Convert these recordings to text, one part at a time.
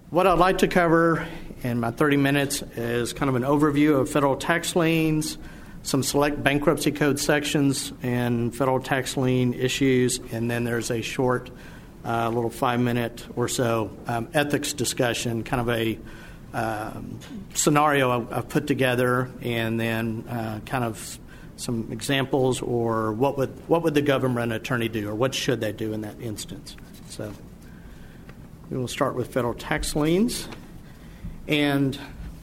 What I'd like to cover in my 30 minutes is kind of an overview of federal tax liens, some select bankruptcy code sections and federal tax lien issues, and then there's a short little 5-minute or so ethics discussion, kind of a scenario I've put together, and then kind of some examples, or what would the government attorney do, or what should they do in that instance. So we will start with federal tax liens, and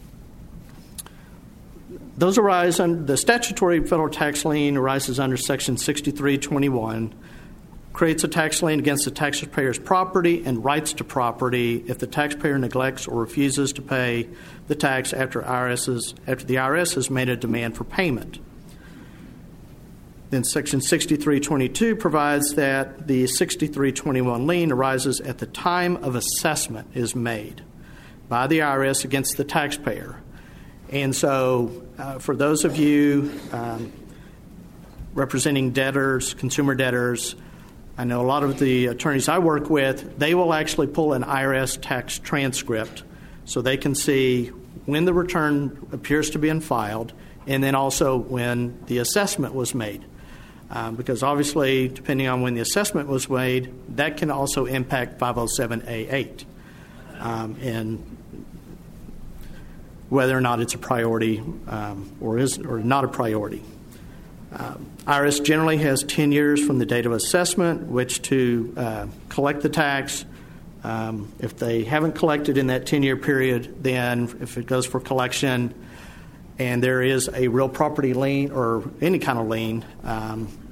those arise under the statutory federal tax lien arises under Section 6321. Creates a tax lien against the taxpayer's property and rights to property if the taxpayer neglects or refuses to pay the tax after the IRS has made a demand for payment. Then Section 6322 provides that the 6321 lien arises at the time of assessment is made by the IRS against the taxpayer. And so for those of you representing debtors, consumer debtors, I know a lot of the attorneys I work with, they will actually pull an IRS tax transcript so they can see when the return appears to be filed and then also when the assessment was made. Because obviously, depending on when the assessment was made, that can also impact 507A8 and whether or not it's a priority or not a priority. IRS generally has 10 years from the date of assessment which to collect the tax. If they haven't collected in that 10-year period, then if it goes for collection and there is a real property lien or any kind of lien,